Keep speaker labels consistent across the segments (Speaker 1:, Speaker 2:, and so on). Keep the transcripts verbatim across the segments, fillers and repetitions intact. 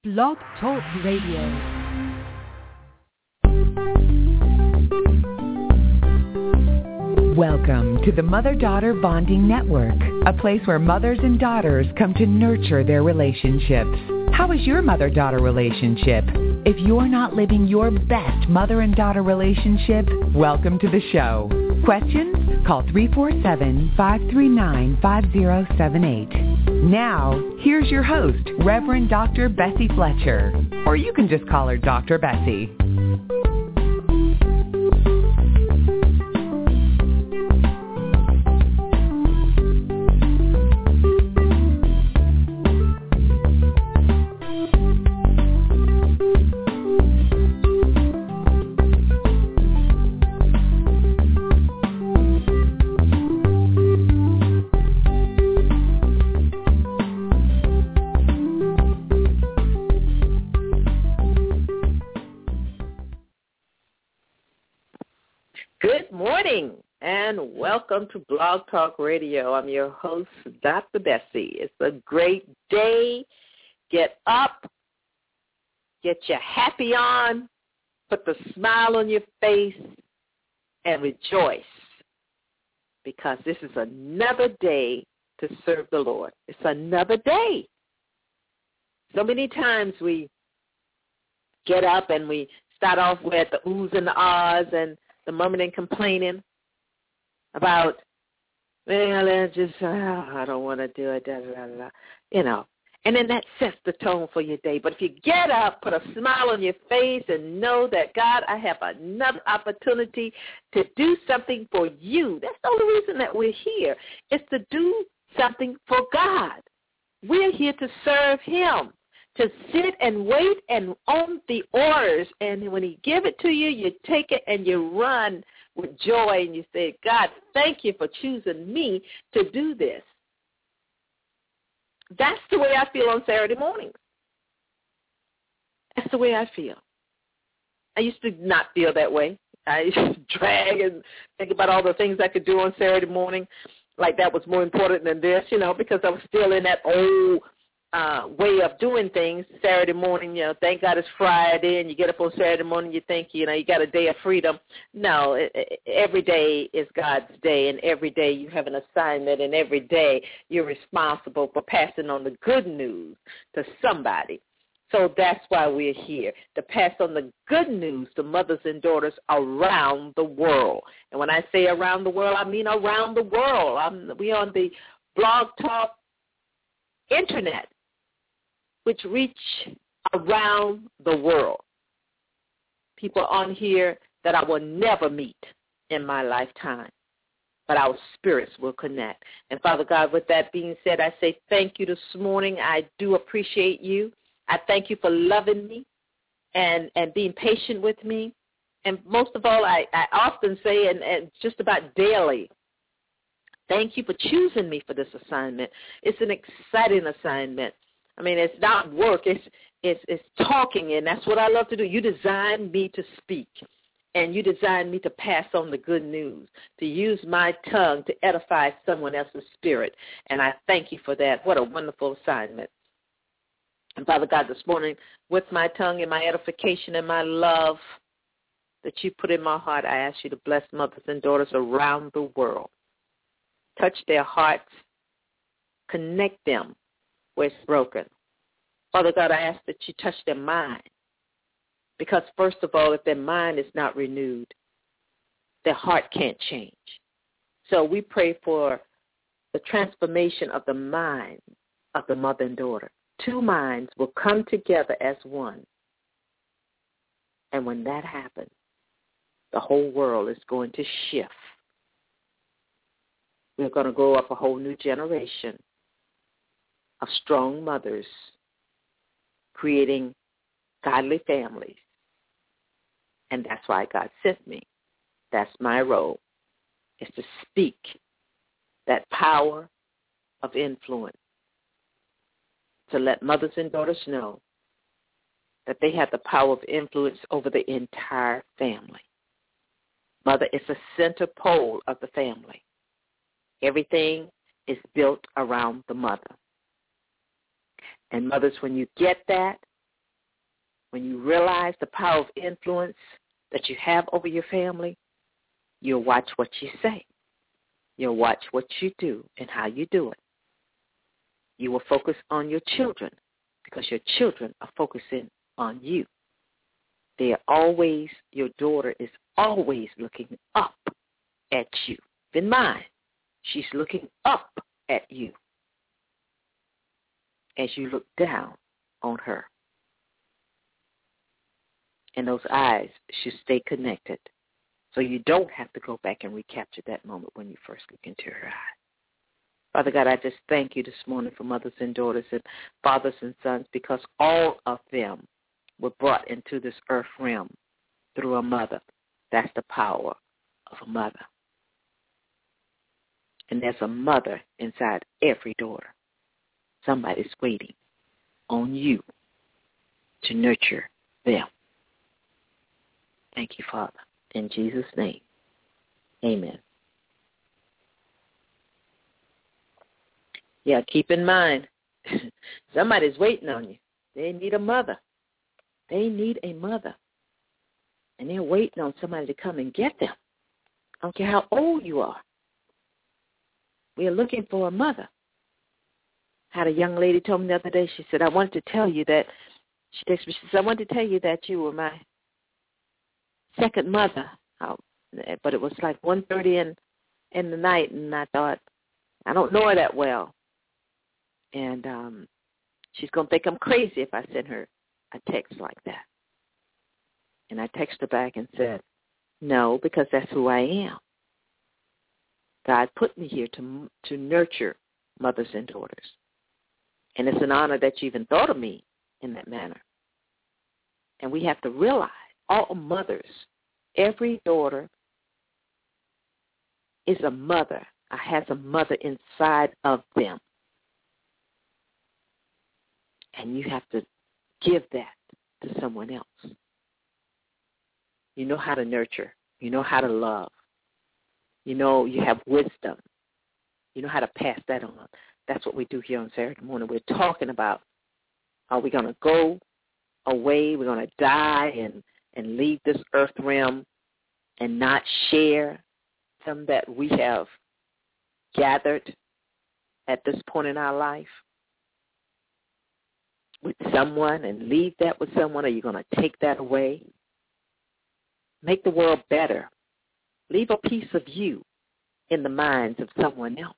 Speaker 1: Blog Talk Radio. Welcome to the Mother-Daughter Bonding Network, a place where mothers and daughters come to nurture their relationships. How is your mother-daughter relationship? If you're not living your best mother and daughter relationship, welcome to the show. Questions? Call three four seven, five three nine, five zero seven eight. Now, here's your host, Reverend Doctor Bessie Fletcher. Or you can just call her Doctor Bessie.
Speaker 2: And welcome to Blog Talk Radio. I'm your host, Doctor Bessie. It's a great day. Get up, get your happy on, put the smile on your face, and rejoice, because this is another day to serve the Lord. It's another day. So many times we get up and we start off with the oohs and the ahs and the murmuring and complaining about, well, it's just, oh, I don't want to do it, da, da, da, da, you know. And then that sets the tone for your day. But if you get up, put a smile on your face, and know that, God, I have another opportunity to do something for you. That's the only reason that we're here, is to do something for God. We're here to serve him, to sit and wait and on the orders. And when he give it to you, you take it and you run with joy, and you say, God, thank you for choosing me to do this. That's the way I feel on Saturday mornings. That's the way I feel. I used to not feel that way. I used to drag and think about all the things I could do on Saturday morning, like that was more important than this, you know, because I was still in that old Uh, way of doing things. Saturday morning, you know, thank God it's Friday, and you get up on Saturday morning, you think, you know, you got a day of freedom. No, it, it, every day is God's day, and every day you have an assignment, and every day you're responsible for passing on the good news to somebody. So that's why we're here, to pass on the good news to mothers and daughters around the world. And when I say around the world, I mean around the world. I'm, we're on the Blog Talk Internet, which reach around the world. People on here that I will never meet in my lifetime, but our spirits will connect. And Father God, with that being said, I say thank you this morning. I do appreciate you. I thank you for loving me and, and being patient with me. And most of all, I, I often say, and, and just about daily, thank you for choosing me for this assignment. It's an exciting assignment. I mean, it's not work. It's, it's it's talking, and that's what I love to do. You designed me to speak, and you designed me to pass on the good news, to use my tongue to edify someone else's spirit, and I thank you for that. What a wonderful assignment. And, Father God, this morning, with my tongue and my edification and my love that you put in my heart, I ask you to bless mothers and daughters around the world. Touch their hearts. Connect them where it's broken. Father God, I ask that you touch their mind, because first of all, if their mind is not renewed, their heart can't change. So we pray for the transformation of the mind of the mother and daughter. Two minds will come together as one. And when that happens, the whole world is going to shift. We're going to grow up a whole new generation of strong mothers creating godly families. And that's why God sent me. That's my role, is to speak that power of influence, to let mothers and daughters know that they have the power of influence over the entire family. Mother is the center pole of the family. Everything is built around the mother. And mothers, when you get that, When you realize the power of influence that you have over your family, you'll watch what you say. You'll watch what you do and how you do it. You will focus on your children because your children are focusing on you. They are always, your daughter is always looking up at you. In mind, she's looking up at you as you look down on her. And those eyes should stay connected so you don't have to go back and recapture that moment when you first look into her eye. Father God, I just thank you this morning for mothers and daughters and fathers and sons, because all of them were brought into this earth realm through a mother. That's the power of a mother. And there's a mother inside every daughter. Somebody's waiting on you to nurture them. Thank you, Father. In Jesus' name, amen. Yeah, keep in mind, somebody's waiting on you. They need a mother. They need a mother. And they're waiting on somebody to come and get them. I don't care how old you are. We are looking for a mother. Had a young lady told me the other day, she said, I wanted to tell you that, she texted me, she said, I wanted to tell you that you were my second mother. Oh, but it was like one thirty in, in the night, and I thought, I don't know her that well. And um, she's going to think I'm crazy if I send her a text like that. And I texted her back and said, no, because that's who I am. God put me here to to nurture mothers and daughters. And it's an honor that you even thought of me in that manner. And we have to realize, all mothers, every daughter is a mother, has a mother inside of them. And you have to give that to someone else. You know how to nurture. You know how to love. You know you have wisdom. You know how to pass that on. That's what we do here on Saturday morning. We're talking about, are we going to go away? We're going to die and, and leave this earth realm and not share some that we have gathered at this point in our life with someone and leave that with someone? Are you going to take that away? Make the world better. Leave a piece of you in the minds of someone else.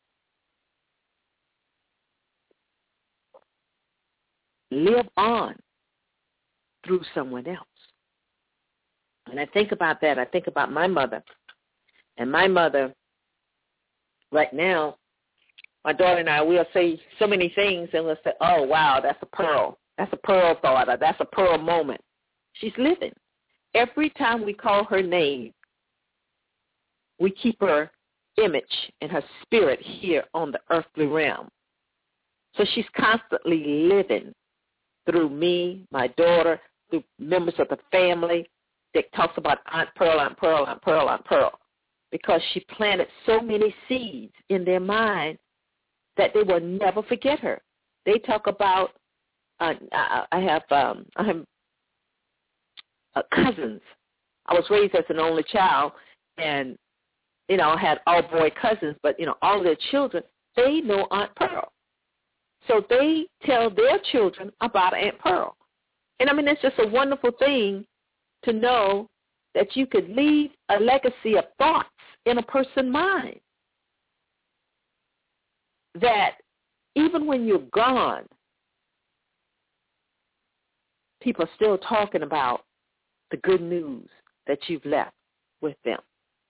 Speaker 2: Live on through someone else. And I think about that. I think about my mother. And my mother, right now, my daughter and I, we'll say so many things, and we'll say, oh, wow, that's a pearl. That's a pearl thought, or that's a pearl moment. She's living. Every time we call her name, we keep her image and her spirit here on the earthly realm. So she's constantly living through me, my daughter, through members of the family that talks about Aunt Pearl, Aunt Pearl, Aunt Pearl, Aunt Pearl, because she planted so many seeds in their mind that they will never forget her. They talk about, uh, I, I have, um, I have uh, cousins. I was raised as an only child, and, you know, I had all-boy cousins, but, you know, all of their children, they know Aunt Pearl. So they tell their children about Aunt Pearl. And, I mean, it's just a wonderful thing to know that you could leave a legacy of thoughts in a person's mind, that even when you're gone, people are still talking about the good news that you've left with them.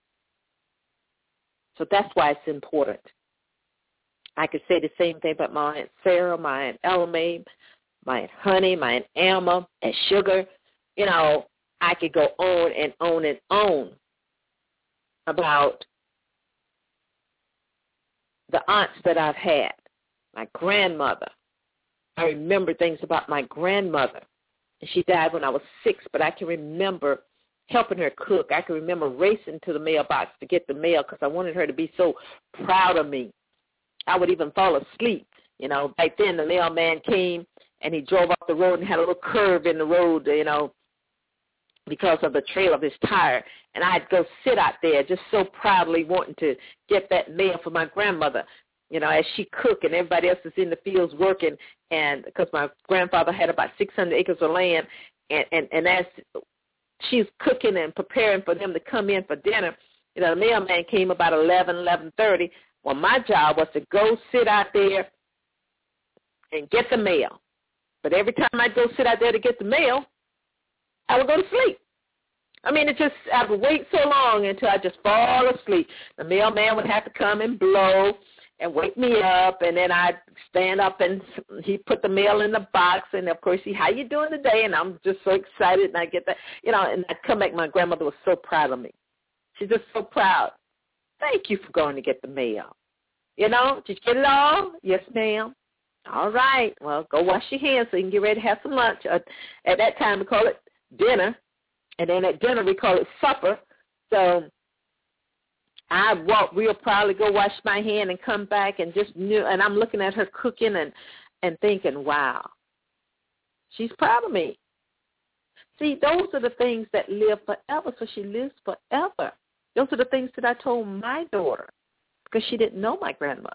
Speaker 2: So that's why it's important. I could say the same thing about my Aunt Sarah, my Aunt Ella, my Aunt Honey, my Aunt Alma, and Sugar. You know, I could go on and on and on about the aunts that I've had, my grandmother. I remember things about my grandmother. And she died when I was six, but I can remember helping her cook. I can remember racing to the mailbox to get the mail because I wanted her to be so proud of me. I would even fall asleep. You know, back then the mailman came and he drove off the road and had a little curve in the road, you know, because of the trail of his tire. And I'd go sit out there just so proudly wanting to get that mail for my grandmother, you know, as she cooked and everybody else is in the fields working. And because my grandfather had about six hundred acres of land, and, and, and as she's cooking and preparing for them to come in for dinner, you know, the mailman came about eleven, eleven thirty. Well, my job was to go sit out there and get the mail. But every time I'd go sit out there to get the mail, I would go to sleep. I mean, it just, I would wait so long until I just fall asleep. The mailman would have to come and blow and wake me up, and then I'd stand up and he'd put the mail in the box, and of course, he, how you doing today? And I'm just so excited, and I get that, you know, and I'd come back. My grandmother was so proud of me. She's just so proud. Thank you for going to get the mail. You know, did you get it all? Yes, ma'am. All right. Well, go wash your hands so you can get ready to have some lunch. Uh, at that time, we call it dinner, and then at dinner we call it supper. So I walk real proudly, go wash my hand, and come back and just knew. And I'm looking at her cooking and and thinking, wow, she's proud of me. See, those are the things that live forever. So she lives forever. Those are the things that I told my daughter because she didn't know my grandmother.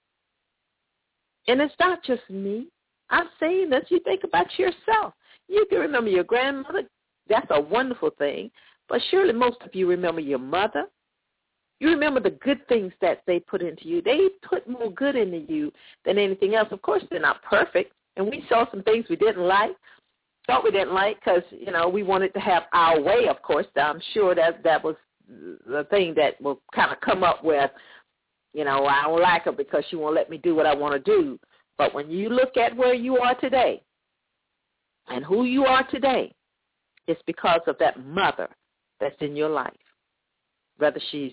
Speaker 2: And it's not just me. I'm saying this. You think about yourself. You can remember your grandmother. That's a wonderful thing. But surely most of you remember your mother. You remember the good things that they put into you. They put more good into you than anything else. Of course, they're not perfect. And we saw some things we didn't like, thought we didn't like because, you know, we wanted to have our way, of course. I'm sure that that was the thing that will kind of come up with, you know, I don't like her because she won't let me do what I want to do. But when you look at where you are today and who you are today, it's because of that mother that's in your life. Whether she's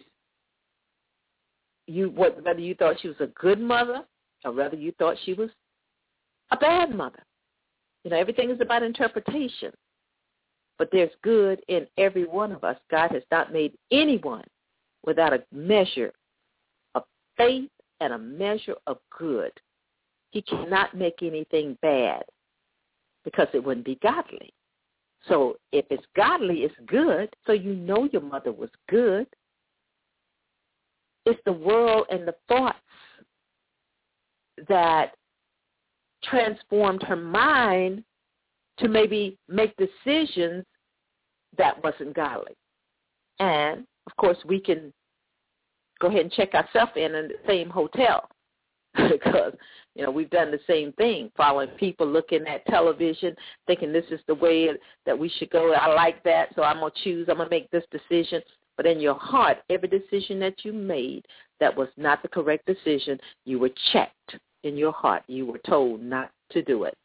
Speaker 2: you, whether you thought she was a good mother or whether you thought she was a bad mother. You know, everything is about interpretation. But there's good in every one of us. God has not made anyone without a measure of faith and a measure of good. He cannot make anything bad because it wouldn't be godly. So if it's godly, it's good. So you know your mother was good. It's the world and the thoughts that transformed her mind to maybe make decisions that wasn't godly. And, of course, we can go ahead and check ourselves in in the same hotel because, you know, we've done the same thing, following people, looking at television, thinking this is the way that we should go. I like that, so I'm going to choose. I'm going to make this decision. But in your heart, every decision that you made that was not the correct decision, you were checked in your heart. You were told not to do it.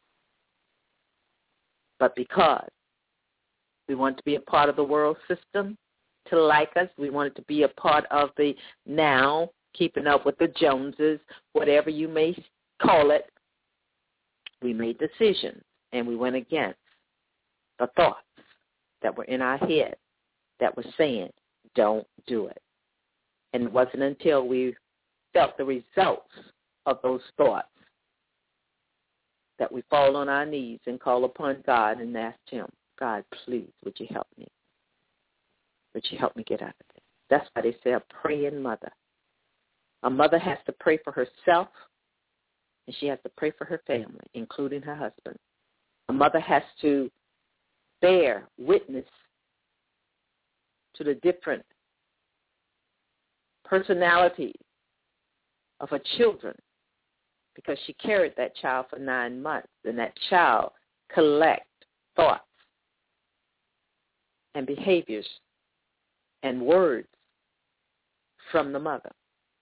Speaker 2: But because we want to be a part of the world system, to like us, we wanted to be a part of the now, keeping up with the Joneses, whatever you may call it, we made decisions, and we went against the thoughts that were in our head that were saying, don't do it. And it wasn't until we felt the results of those thoughts that we fall on our knees and call upon God and ask him, God, please, would you help me? Would you help me get out of this? That's why they say a praying mother. A mother has to pray for herself, and she has to pray for her family, including her husband. A mother has to bear witness to the different personalities of her children because she carried that child for nine months, and that child collect thoughts and behaviors and words from the mother.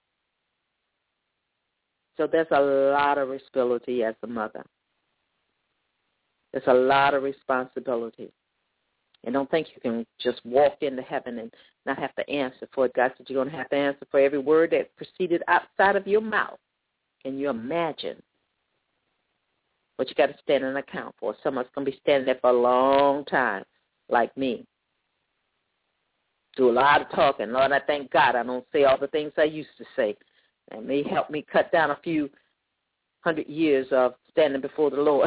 Speaker 2: So there's a lot of responsibility as a mother. There's a lot of responsibility. And don't think you can just walk into heaven and not have to answer for it. God said you're going to have to answer for every word that proceeded outside of your mouth. Can you imagine what you got to stand an account for? Someone's going to be standing there for a long time, like me. Do a lot of talking. Lord, I thank God I don't say all the things I used to say. And may help me cut down a few hundred years of standing before the Lord.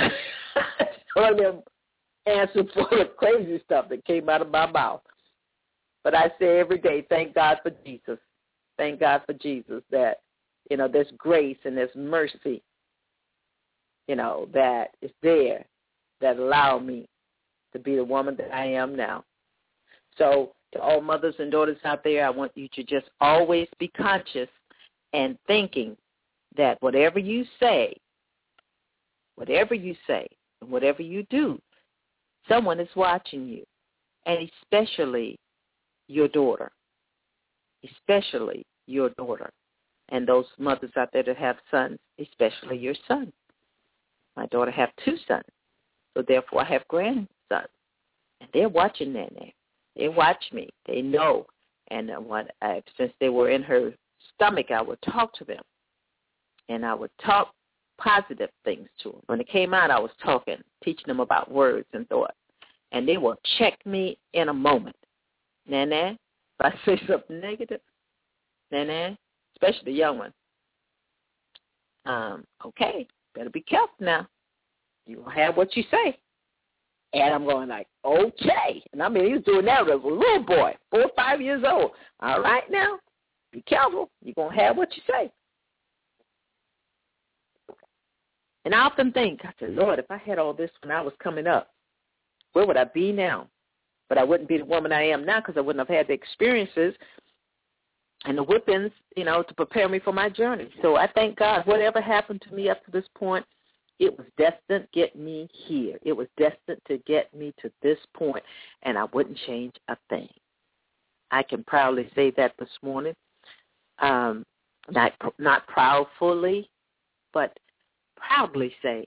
Speaker 2: One of them answers for the crazy stuff that came out of my mouth. But I say every day, thank God for Jesus. Thank God for Jesus that, you know, there's grace and there's mercy, you know, that is there that allow me to be the woman that I am now. So to all mothers and daughters out there, I want you to just always be conscious and thinking that whatever you say, whatever you say, and whatever you do, someone is watching you, and especially your daughter, especially your daughter, and those mothers out there that have sons, especially your son. My daughter have two sons, so therefore I have grandsons, and they're watching that now. They watch me. They know, and what I, since they were in her stomach, I would talk to them, and I would talk positive things to them. When it came out, I was talking, teaching them about words and thought, and they will check me in a moment. Nana, if I say something negative, Nana, especially the young one, um, okay, better be careful now. You will have what you say. And I'm going like, okay. And I mean, he was doing that as a little boy, four or five years old. All right now, be careful. You're going to have what you say. And I often think, I said, Lord, if I had all this when I was coming up, where would I be now? But I wouldn't be the woman I am now because I wouldn't have had the experiences and the whippings, you know, to prepare me for my journey. So I thank God whatever happened to me up to this point, it was destined to get me here. It was destined to get me to this point, and I wouldn't change a thing. I can proudly say that this morning, um, not not proudfully, but proudly say,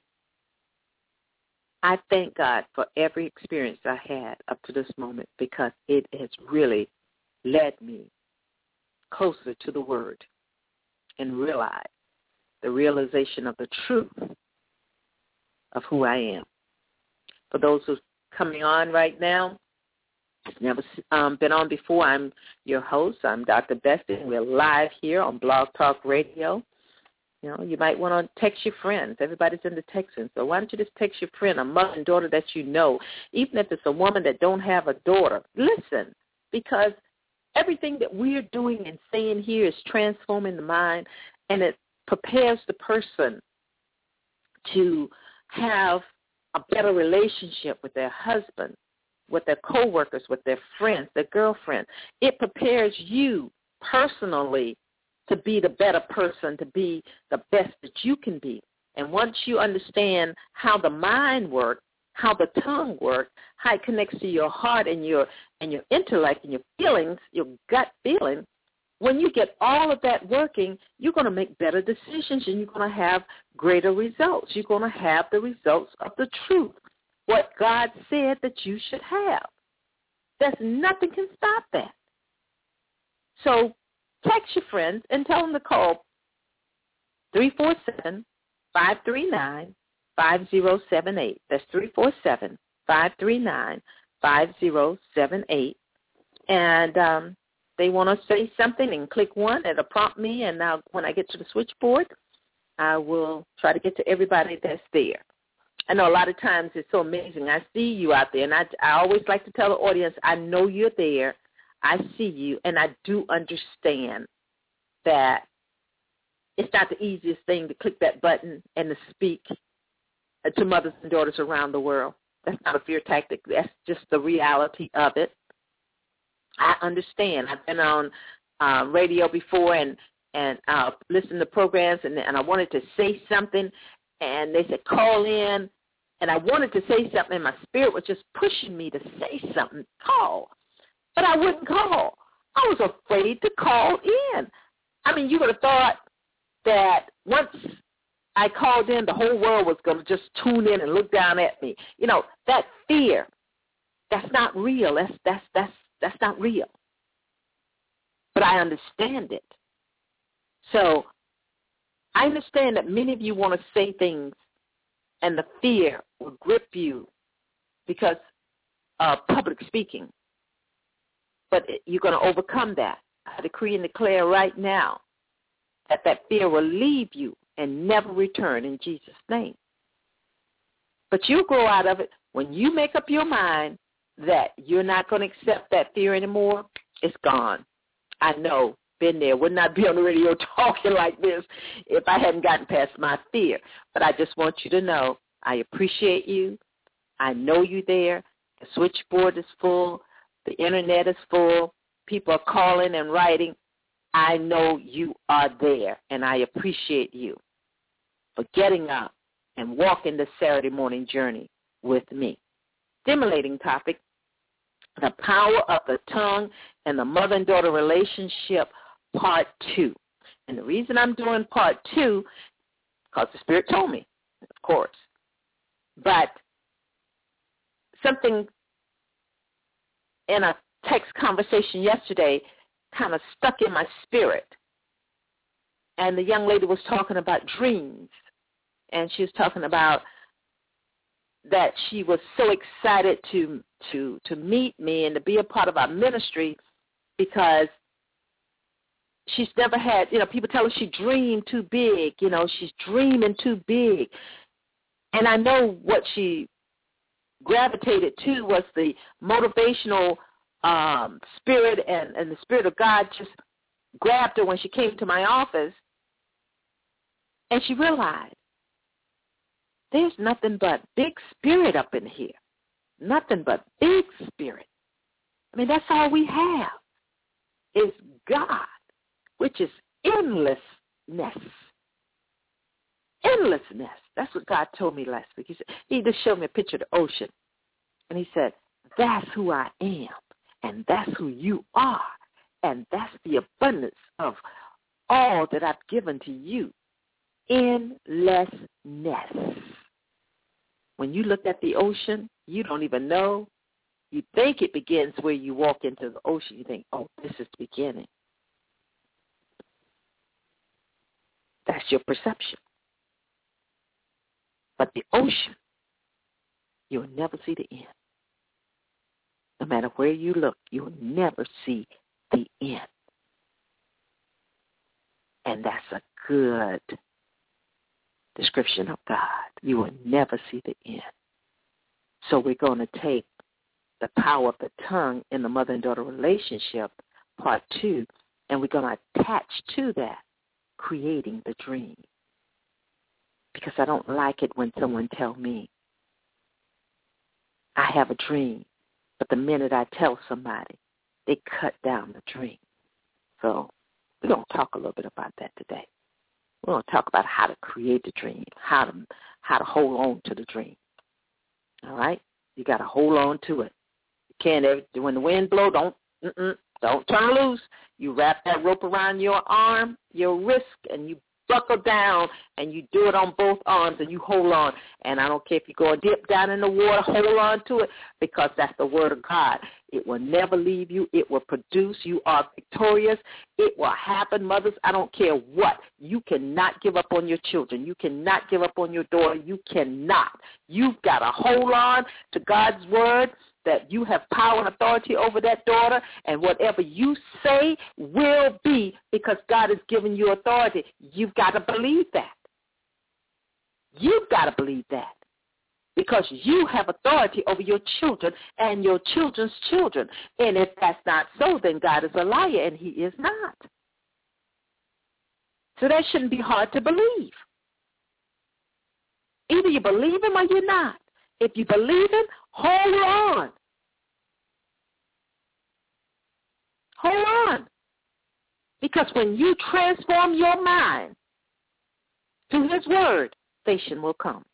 Speaker 2: I thank God for every experience I had up to this moment because it has really led me closer to the Word and realize the realization of the truth of who I am. For those who are coming on right now, I've never um, been on before. I'm your host. I'm Doctor Bessie. We're live here on Blog Talk Radio. You know, you might want to text your friends. Everybody's into texting. So why don't you just text your friend, a mother and daughter that you know, even if it's a woman that don't have a daughter. Listen, because everything that we're doing and saying here is transforming the mind, and it prepares the person to have a better relationship with their husband, with their coworkers, with their friends, their girlfriends. It prepares you personally to be the better person, to be the best that you can be. And once you understand how the mind works, how the tongue works, how it connects to your heart and your and your intellect and your feelings, your gut feeling, when you get all of that working, you're going to make better decisions and you're going to have greater results. You're going to have the results of the truth, what God said that you should have. There's nothing can stop that. So text your friends and tell them to call three four seven, five three nine, five zero seven eight. That's three four seven, five three nine, five zero seven eight. And um, they want to say something and click one. It'll prompt me, and now when I get to the switchboard, I will try to get to everybody that's there. I know a lot of times it's so amazing. I see you out there, and I, I always like to tell the audience, I know you're there. I see you, and I do understand that it's not the easiest thing to click that button and to speak to mothers and daughters around the world. That's not a fear tactic. That's just the reality of it. I understand. I've been on uh, radio before and, and uh, listened to programs, and, and I wanted to say something, and they said, call in, and I wanted to say something, and my spirit was just pushing me to say something, call. But I wouldn't call. I was afraid to call in. I mean, you would have thought that once I called in, the whole world was going to just tune in and look down at me. You know, that fear, that's not real. That's that's that's that's not real. But I understand it. So I understand that many of you want to say things, and the fear will grip you because of public speaking. But you're going to overcome that. I decree and declare right now that that fear will leave you and never return in Jesus' name. But you'll grow out of it. When you make up your mind that you're not going to accept that fear anymore, it's gone. I know, been there. Would not be on the radio talking like this if I hadn't gotten past my fear. But I just want you to know I appreciate you. I know you there. The switchboard is full. The Internet is full. People are calling and writing. I know you are there, and I appreciate you for getting up and walking the Saturday morning journey with me. Stimulating topic, the power of the tongue and the mother and daughter relationship, part two. And the reason I'm doing part two, because the Spirit told me, of course. But something in a text conversation yesterday kind of stuck in my spirit. And the young lady was talking about dreams. And she was talking about that she was so excited to to to meet me and to be a part of our ministry because she's never had, you know, people tell her she dreamed too big, you know, she's dreaming too big. And I know what she gravitated to was the motivational um, spirit, and, and the Spirit of God just grabbed her when she came to my office, and she realized there's nothing but big spirit up in here. Nothing but big spirit. I mean, that's all we have is God, which is endlessness. Endlessness. That's what God told me last week. He said, he just showed me a picture of the ocean. And he said, that's who I am, and that's who you are, and that's the abundance of all that I've given to you. Endlessness. When you look at the ocean, you don't even know. You think it begins where you walk into the ocean. You think, oh, this is the beginning. That's your perception. But the ocean, you'll never see the end. No matter where you look, you'll never see the end. And that's a good description of God. You will never see the end. So we're going to take the power of the tongue in the mother and daughter relationship, part two, and we're going to attach to that creating the dream. Because I don't like it when someone tells me, I have a dream, but the minute I tell somebody, they cut down the dream. So we're going to talk a little bit about that today. We're going to talk about how to create the dream, how to how to hold on to the dream. All right? You got to hold on to it. You can't ever, when the wind blows, don't mm-mm, don't turn loose. You wrap that rope around your arm, your wrist, and you buckle down, and you do it on both arms, and you hold on. And I don't care if you go dip down in the water, hold on to it, because that's the word of God. It will never leave you. It will produce. You are victorious. It will happen, mothers. I don't care what. You cannot give up on your children. You cannot give up on your daughter. You cannot. You've got to hold on to God's word, that you have power and authority over that daughter, and whatever you say will be, because God has given you authority. You've got to believe that. You've got to believe that, because you have authority over your children and your children's children. And if that's not so, then God is a liar, and he is not. So that shouldn't be hard to believe. Either you believe him or you're not. If you believe him, hold on. Hold on. Because when you transform your mind to his word, salvation will come.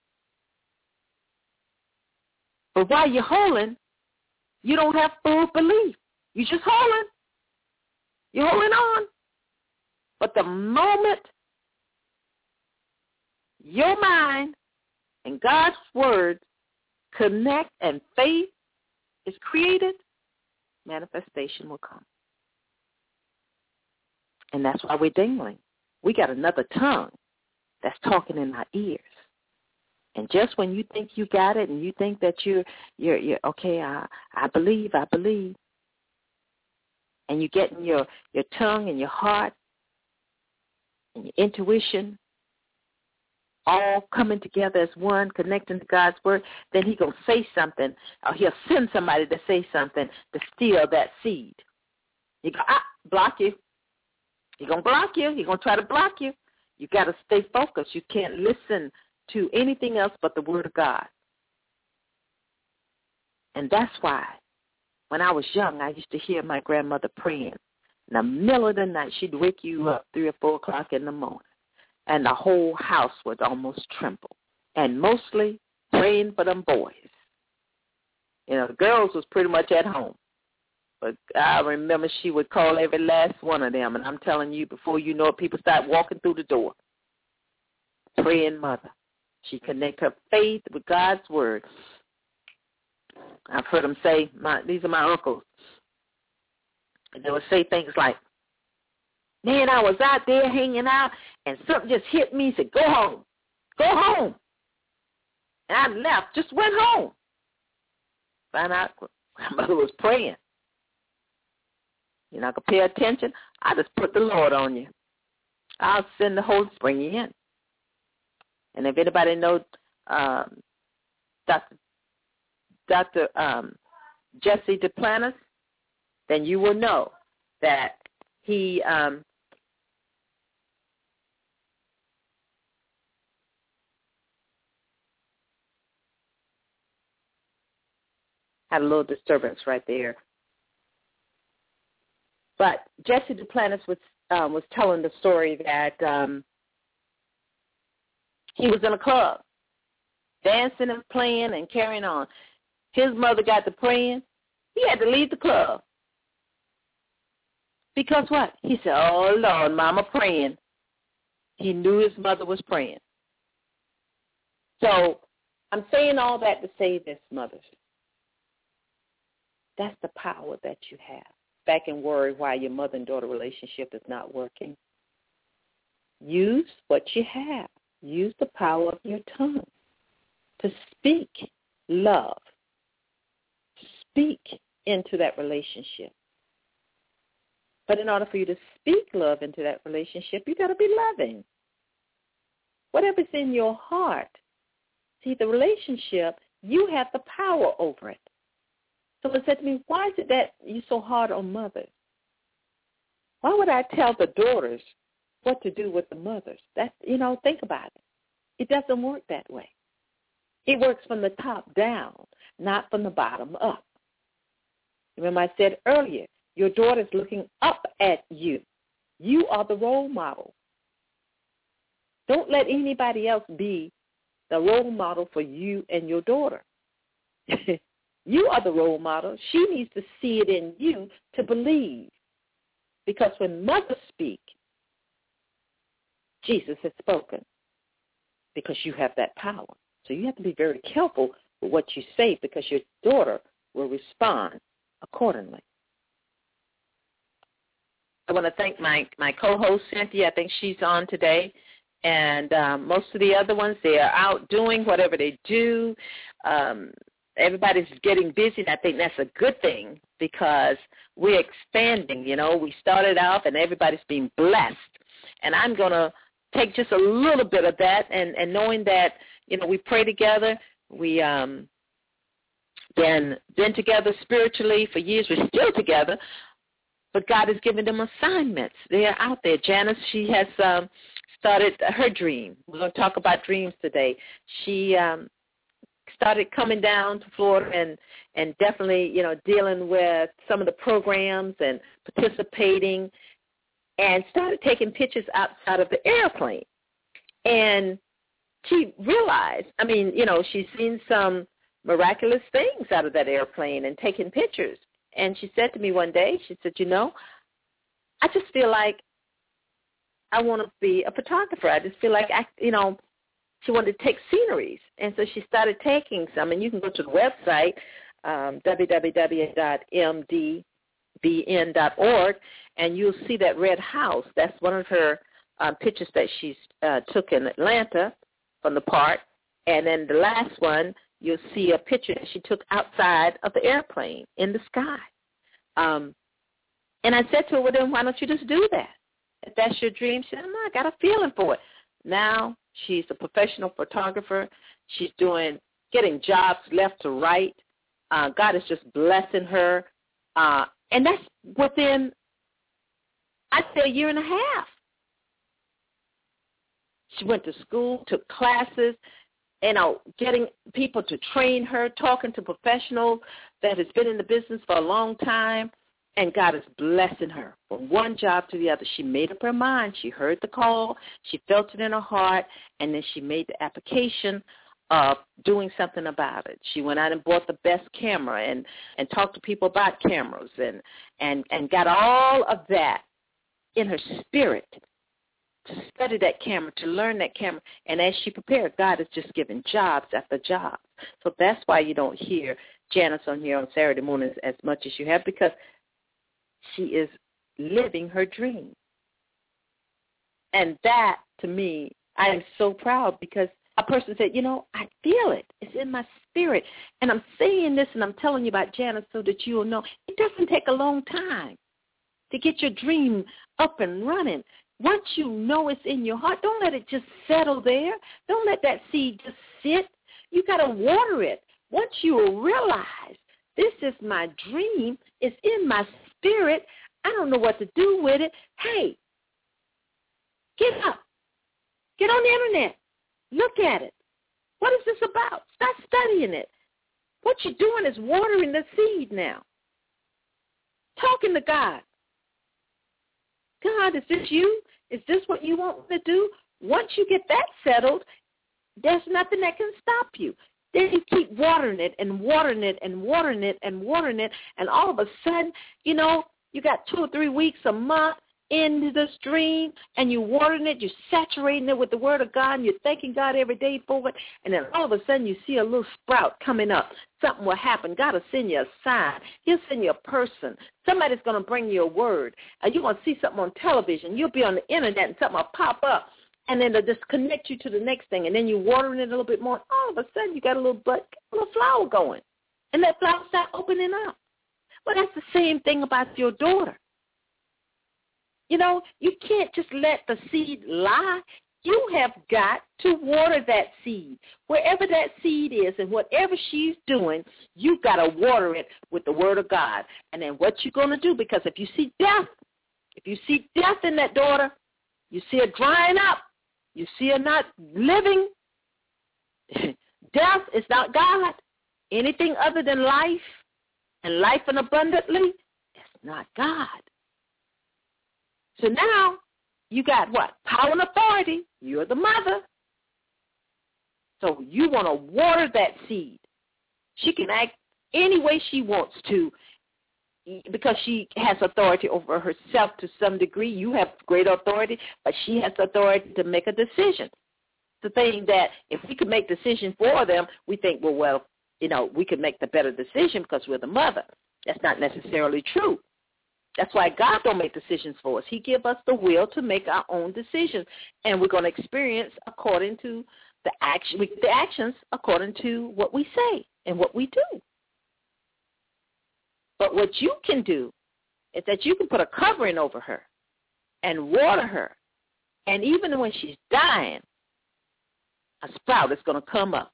Speaker 2: But while you're holding, you don't have full belief. You're just holding. You're holding on. But the moment your mind and God's word connect and faith is created, manifestation will come. And that's why we're dangling. We got another tongue that's talking in our ears. And just when you think you got it and you think that you're, you're, you're okay, I, I believe, I believe, and you're getting your, your tongue and your heart and your intuition all coming together as one, connecting to God's word, then he going to say something, or he'll send somebody to say something to steal that seed. He go, ah, block you. He's going to block you. He's going to try to block you. You got to stay focused. You can't listen to anything else but the word of God. And that's why when I was young, I used to hear my grandmother praying. In the middle of the night, she'd wake you up three or four o'clock in the morning, and the whole house would almost tremble, and mostly praying for them boys. You know, the girls was pretty much at home. But I remember she would call every last one of them, and I'm telling you, before you know it, people start walking through the door. Praying mother. She connect her faith with God's word. I've heard them say, my, these are my uncles, and they would say things like, man, I was out there hanging out, and something just hit me and said, go home. Go home. And I left, just went home. Found out grandmother was praying. You're not going to pay attention? I just put the Lord on you. I'll send the Holy Spirit, bring you in. And if anybody knows um, Doctor Doctor Um, Jesse Duplantis, then you will know that he um, had a little disturbance right there. But Jesse Duplantis was um, was telling the story that um, he was in a club, dancing and playing and carrying on. His mother got to praying. He had to leave the club. Because what? He said, oh, Lord, Mama praying. He knew his mother was praying. So I'm saying all that to say this, mothers. That's the power that you have. Back and worry why your mother and daughter relationship is not working. Use what you have. Use the power of your tongue to speak love. Speak into that relationship. But in order for you to speak love into that relationship, you got to be loving. Whatever's in your heart. See, the relationship, you have the power over it. So it said to me, why is it that you're so hard on mothers? Why would I tell the daughters what to do with the mothers? That's, you know, think about it. It doesn't work that way. It works from the top down, not from the bottom up. Remember I said earlier, your daughter's looking up at you. You are the role model. Don't let anybody else be the role model for you and your daughter. You are the role model. She needs to see it in you to believe. Because when mothers speak, Jesus has spoken. Because you have that power. So you have to be very careful with what you say because your daughter will respond accordingly. I want to thank my, my co-host, Cynthia. I think she's on today. And um, most of the other ones, they are out doing whatever they do. Um, everybody's getting busy, and I think that's a good thing because we're expanding. You know, we started off, and everybody's being blessed. And I'm going to take just a little bit of that and, and knowing that, you know, we pray together. We um, been, been together spiritually for years. We're still together. But God has given them assignments. They are out there. Janice, she has um, started her dream. We're going to talk about dreams today. She um, started coming down to Florida and, and definitely, you know, dealing with some of the programs and participating and started taking pictures outside of the airplane. And she realized, I mean, you know, she's seen some miraculous things out of that airplane and taking pictures. And she said to me one day, she said, you know, I just feel like I want to be a photographer. I just feel like, I, you know, she wanted to take sceneries. And so she started taking some. And you can go to the website, um, w w w dot m d b n dot org, and you'll see that red house. That's one of her um, pictures that she uh, took in Atlanta from the park. And then the last one, you'll see a picture that she took outside of the airplane in the sky. Um, and I said to her, well, then why don't you just do that? If that's your dream, she said, no, I got a feeling for it. Now She's a professional photographer. She's doing, getting jobs left to right. Uh, God is just blessing her. Uh, and that's within, I'd say, a year and a half. She went to school, took classes, you know, getting people to train her, talking to professionals that has been in the business for a long time, and God is blessing her from one job to the other. She made up her mind. She heard the call. She felt it in her heart, and then she made the application of doing something about it. She went out and bought the best camera and, and talked to people about cameras and, and, and got all of that in her spirit to study that camera, to learn that camera. And as she prepared, God is just giving jobs after jobs. So that's why you don't hear Janice on here on Saturday mornings as much as you have, because she is living her dream. And that, to me, I am so proud, because a person said, you know, I feel it. It's in my spirit. And I'm saying this and I'm telling you about Janice so that you'll know it doesn't take a long time to get your dream up and running. Once you know it's in your heart, don't let it just settle there. Don't let that seed just sit. You got to water it. Once you realize this is my dream, it's in my spirit, I don't know what to do with it. Hey, get up. Get on the internet. Look at it. What is this about? Start studying it. What you're doing is watering the seed now. Talking to God. God, is this you? Is this what you want to do? Once you get that settled, there's nothing that can stop you. Then you keep watering it and watering it and watering it and watering it, and all of a sudden, you know, you got two or three weeks, a month into this dream, and you're watering it, you're saturating it with the word of God, and you're thanking God every day for it, and then all of a sudden you see a little sprout coming up. Something will happen. God will send you a sign. He'll send you a person. Somebody's going to bring you a word. Uh, you're going to see something on television. You'll be on the internet, and something will pop up, and then they'll just connect you to the next thing, and then you're watering it a little bit more, and all of a sudden you got a little bud, a little flower going, and that flower start opening up. Well, that's the same thing about your daughter. You know, you can't just let the seed lie. You have got to water that seed. Wherever that seed is and whatever she's doing, you've got to water it with the word of God. And then what you're going to do, because if you see death, if you see death in that daughter, you see her drying up, you see her not living, death is not God. Anything other than life and life and abundantly, it's not God. So now you got what? Power and authority. You're the mother. So you want to water that seed. She can act any way she wants to because she has authority over herself to some degree. You have great authority, but she has authority to make a decision. The thing that if we could make decisions for them, we think, well, well, you know, we could make the better decision because we're the mother. That's not necessarily true. That's why God don't make decisions for us. He give us the will to make our own decisions, and we're going to experience according to the action, the actions according to what we say and what we do. But what you can do is that you can put a covering over her and water her, and even when she's dying, a sprout is going to come up.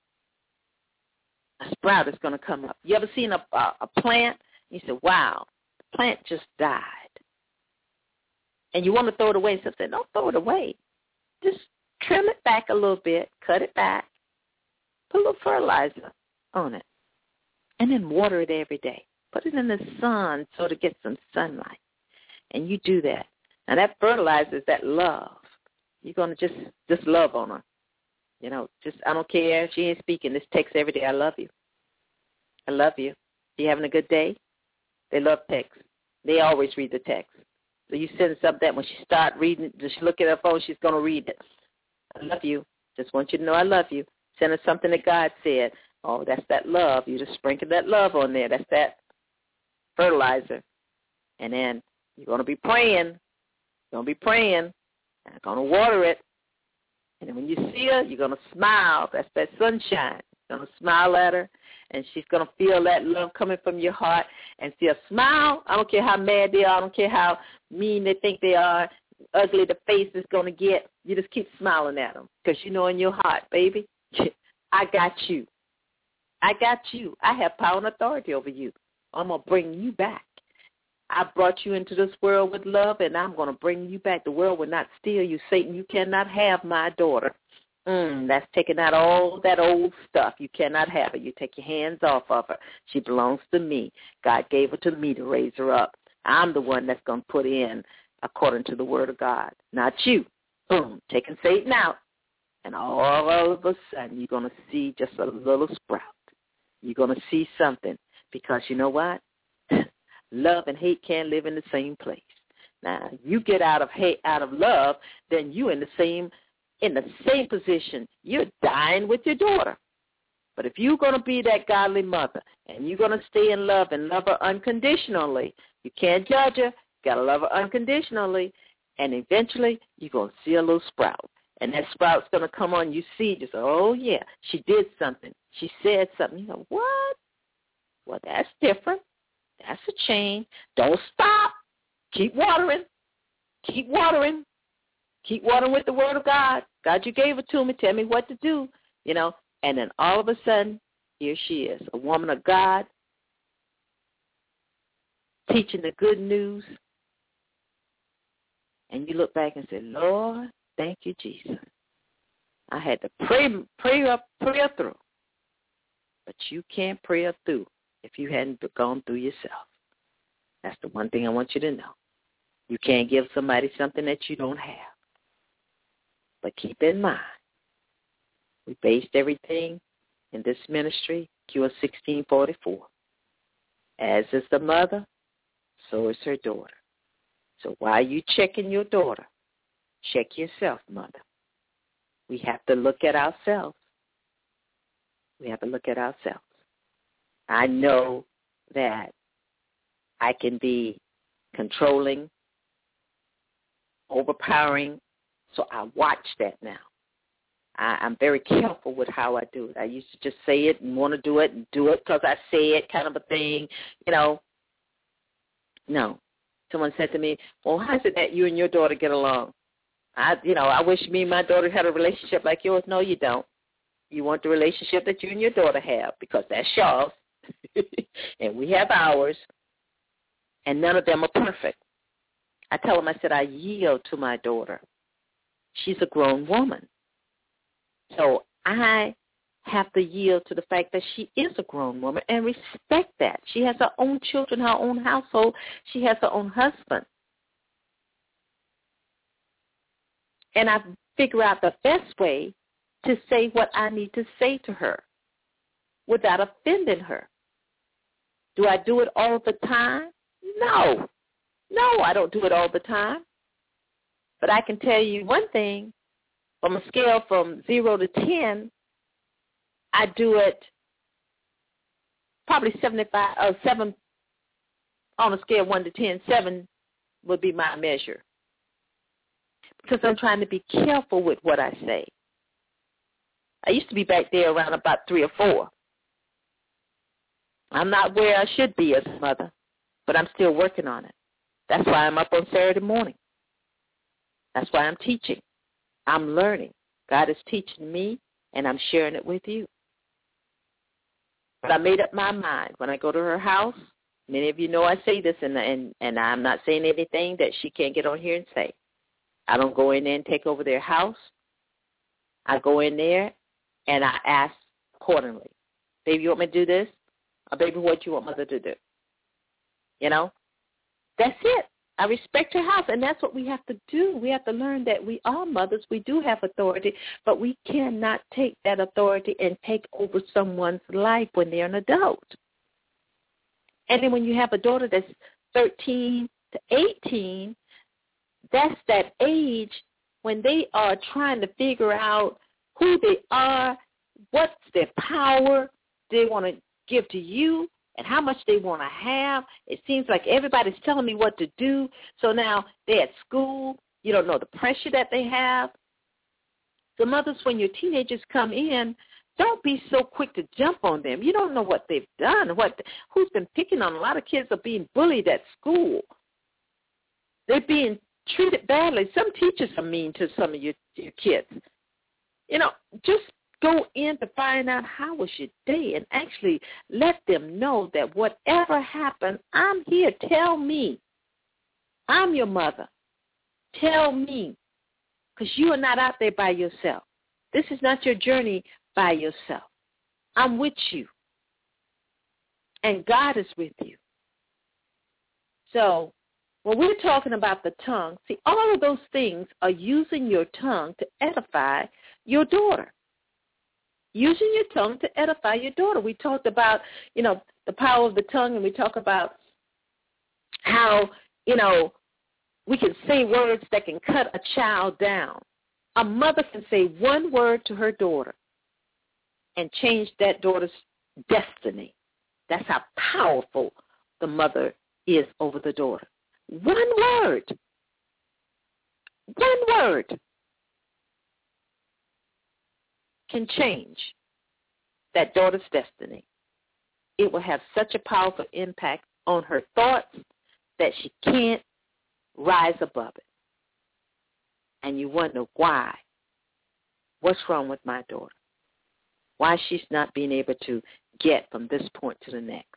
Speaker 2: A sprout is going to come up. You ever seen a, a, a plant? You say, wow. Plant just died. And you want to throw it away. So I said, don't throw it away. Just trim it back a little bit, cut it back, put a little fertilizer on it, and then water it every day. Put it in the sun so to get some sunlight. And you do that. Now that fertilizer is that love. You're going to just, just love on her. You know, just, I don't care if she ain't speaking. This text every day, I love you. I love you. You having a good day? They love text. They always read the text. So you send something, when she start reading, just look at her phone, she's going to read it. I love you. Just want you to know I love you. Send her something that God said. Oh, that's that love. You just sprinkle that love on there. That's that fertilizer. And then you're going to be praying. You're going to be praying. And going to water it. And then when you see her, you're going to smile. That's that sunshine. You're going to smile at her. And she's going to feel that love coming from your heart and see a smile. I don't care how mad they are. I don't care how mean they think they are. ugly the face is going to get, you just keep smiling at them because you know in your heart, baby, I got you. I got you. I have power and authority over you. I'm going to bring you back. I brought you into this world with love, and I'm going to bring you back. The world will not steal you. Satan, you cannot have my daughter. Mm, that's taking out all that old stuff. You cannot have her. You take your hands off of her. She belongs to me. God gave her to me to raise her up. I'm the one that's going to put in according to the word of God, not you. Boom, taking Satan out. And all of a sudden, you're going to see just a little sprout. You're going to see something because you know what? Love and hate can't live in the same place. Now, you get out of hate, out of love, then you in the same in the same position. You're dying with your daughter. But if you're going to be that godly mother and you're going to stay in love and love her unconditionally, you can't judge her. You got to love her unconditionally, and eventually you're going to see a little sprout. And that sprout's going to come on. You see, just, oh, yeah, she did something. She said something. You go, what? Well, that's different. That's a change. Don't stop. Keep watering. Keep watering. Keep watering with the word of God. God, you gave it to me. Tell me what to do, you know. And then all of a sudden, here she is, a woman of God, teaching the good news. And you look back and say, Lord, thank you, Jesus. I had to pray, pray up, pray her through. But you can't pray her through if you hadn't gone through yourself. That's the one thing I want you to know. You can't give somebody something that you don't have. But keep in mind, we based everything in this ministry, Q sixteen forty-four. As is the mother, so is her daughter. So while you checking your daughter, check yourself, mother. We have to look at ourselves. We have to look at ourselves. I know that I can be controlling, overpowering, so I watch that now. I, I'm very careful with how I do it. I used to just say it and want to do it and do it because I say it kind of a thing, you know. No. Someone said to me, well, how is it that you and your daughter get along? I, you know, I wish me and my daughter had a relationship like yours. No, you don't. You want the relationship that you and your daughter have because that's yours. And we have ours, and none of them are perfect. I tell them, I said, I yield to my daughter. She's a grown woman. So I have to yield to the fact that she is a grown woman and respect that. She has her own children, her own household. She has her own husband. And I figure out the best way to say what I need to say to her without offending her. Do I do it all the time? No. No, I don't do it all the time. But I can tell you one thing. From a scale from zero to ten, I do it probably seventy-five, uh, seven, on a scale of one to ten, seven would be my measure. Because I'm trying to be careful with what I say. I used to be back there around about three or four. I'm not where I should be as a mother, but I'm still working on it. That's why I'm up on Saturday morning. That's why I'm teaching. I'm learning. God is teaching me, and I'm sharing it with you. But I made up my mind. When I go to her house, many of you know I say this, and, and, and I'm not saying anything that she can't get on here and say. I don't go in there and take over their house. I go in there, and I ask accordingly. Baby, you want me to do this? Or, baby, what do you want mother to do? You know? That's it. I respect her house, and that's what we have to do. We have to learn that we are mothers. We do have authority, but we cannot take that authority and take over someone's life when they're an adult. And then when you have a daughter that's thirteen to eighteen, that's that age when they are trying to figure out who they are, what's their power they want to give to you, and how much they want to have. It seems like everybody's telling me what to do. So now they're at school. You don't know the pressure that they have. So mothers, when your teenagers come in, don't be so quick to jump on them. You don't know what they've done, what who's been picking on. A lot of kids are being bullied at school. They're being treated badly. Some teachers are mean to some of your, your kids. You know, just go in to find out how was your day and actually let them know that whatever happened, I'm here. Tell me. I'm your mother. Tell me, because you are not out there by yourself. This is not your journey by yourself. I'm with you, and God is with you. So when we're talking about the tongue, see, all of those things are using your tongue to edify your daughter. Using your tongue to edify your daughter. We talked about, you know, the power of the tongue, and we talk about how, you know, we can say words that can cut a child down. A mother can say one word to her daughter and change that daughter's destiny. That's how powerful the mother is over the daughter. One word. One word can change that daughter's destiny. It will have such a powerful impact on her thoughts that she can't rise above it. And you wonder why. What's wrong with my daughter? Why she's not being able to get from this point to the next.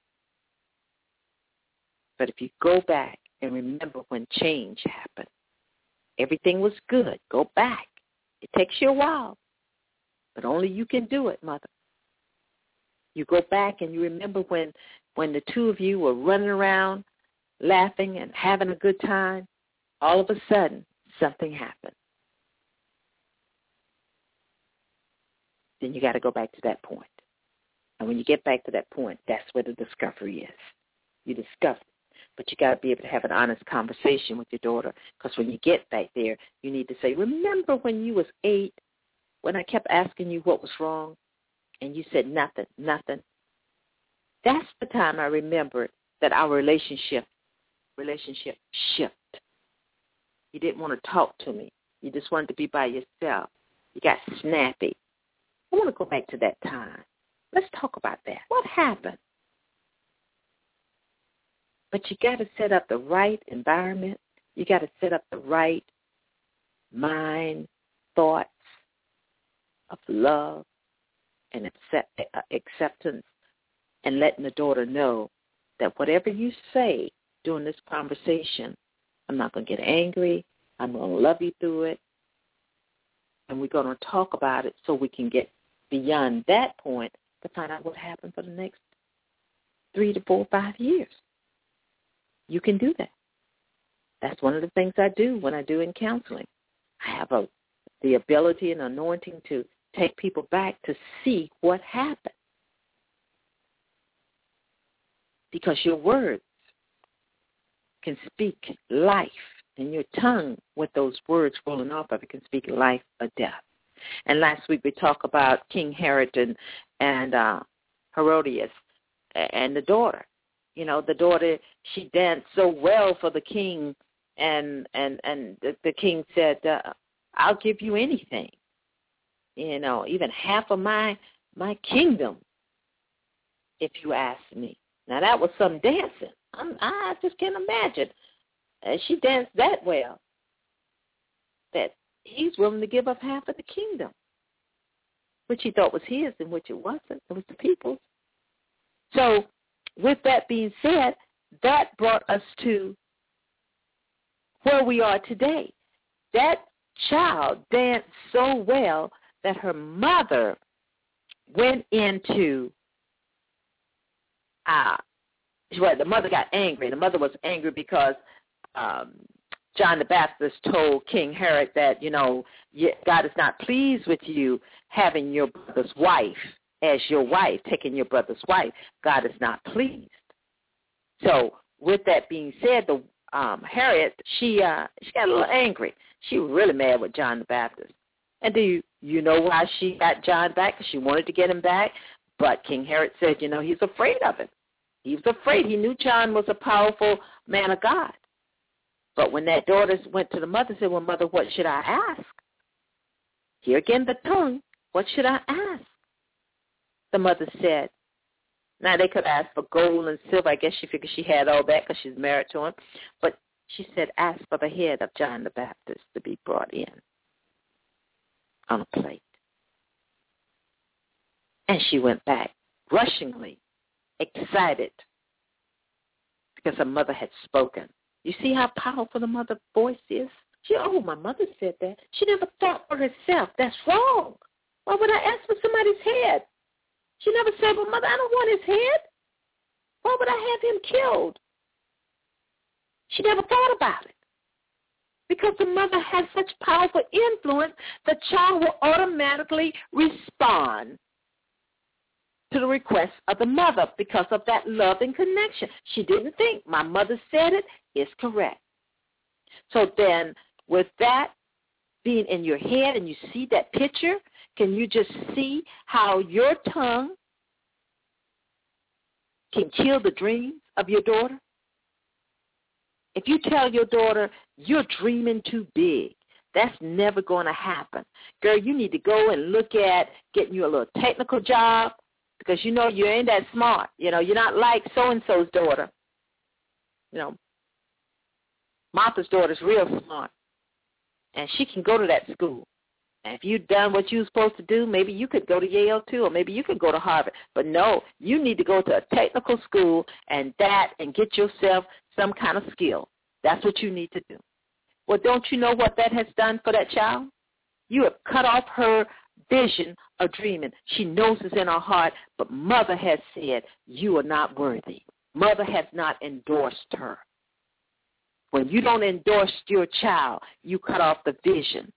Speaker 2: But if you go back and remember when change happened, everything was good. Go back. It takes you a while, but only you can do it, mother. You go back and you remember when, when the two of you were running around, laughing and having a good time. All of a sudden, something happened. Then you got to go back to that point. And when you get back to that point, that's where the discovery is. You discover it. But you got to be able to have an honest conversation with your daughter, because when you get back there, you need to say, remember when you was eight, when I kept asking you what was wrong, and you said nothing, nothing. That's the time I remembered that our relationship, relationship shifted. You didn't want to talk to me. You just wanted to be by yourself. You got snappy. I want to go back to that time. Let's talk about that. What happened? But you got to set up the right environment. You got to set up the right mind, thoughts of love and accept, uh, acceptance, and letting the daughter know that whatever you say during this conversation, I'm not going to get angry. I'm going to love you through it. And we're going to talk about it so we can get beyond that point to find out what happened for the next three to four, five years. You can do that. That's one of the things I do when I do in counseling. I have a, the ability and anointing to take people back to see what happened. Because your words can speak life, and your tongue, with those words rolling off of it, can speak life or death. And last week we talked about King Herod and, and uh, Herodias and the daughter. You know, the daughter, she danced so well for the king, and and, and the, the king said, uh, I'll give you anything, you know, even half of my my kingdom if you ask me. Now, that was some dancing. I'm, I just can't imagine. Uh, she danced that well that he's willing to give up half of the kingdom, which he thought was his and which it wasn't. It was the people's. So with that being said, that brought us to where we are today. That child danced so well that her mother went into, uh, well, the mother got angry. The mother was angry because um, John the Baptist told King Herod that, you know, God is not pleased with you having your brother's wife as your wife, taking your brother's wife. God is not pleased. So with that being said, the um, Harriet, she uh, she got a little angry. She was really mad with John the Baptist. And do you, you know why she got John back? Because she wanted to get him back. But King Herod said, you know, he's afraid of him. He was afraid. He knew John was a powerful man of God. But when that daughter went to the mother and said, well, mother, what should I ask? Here again, the tongue. What should I ask? The mother said, now they could ask for gold and silver. I guess she figured she had all that because she's married to him. But She said, ask for the head of John the Baptist to be brought in on a plate. And she went back, rushingly, excited, because her mother had spoken. You see how powerful the mother's voice is? She, oh, my mother said that. She never thought for herself. That's wrong. Why would I ask for somebody's head? She never said, well, Mother, I don't want his head. Why would I have him killed? She never thought about it. Because the mother has such powerful influence, the child will automatically respond to the request of the mother because of that love and connection. She didn't think. My mother said it. It's correct. So then with that being in your head and you see that picture, can you just see how your tongue can kill the dreams of your daughter? If you tell your daughter, you're dreaming too big, that's never going to happen. Girl, you need to go and look at getting you a little technical job because you know you ain't that smart. You know, you're not like so-and-so's daughter. You know, Martha's daughter's real smart, and she can go to that school. And if you've done what you were supposed to do, maybe you could go to Yale too, or maybe you could go to Harvard. But no, you need to go to a technical school and that and get yourself some kind of skill. That's what you need to do. Well, don't you know what that has done for that child? You have cut off her vision of dreaming. She knows it's in her heart, but mother has said, you are not worthy. Mother has not endorsed her. When you don't endorse your child, you cut off the vision.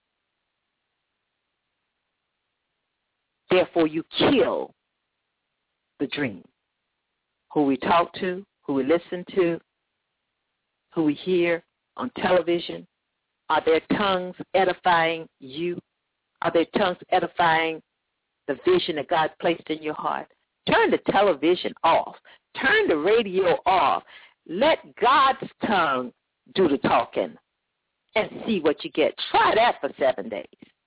Speaker 2: Therefore, you kill the dream. Who we talk to, who we listen to, who we hear on television, are their tongues edifying you? Are their tongues edifying the vision that God placed in your heart? Turn the television off. Turn the radio off. Let God's tongue do the talking and see what you get. Try that for seven days.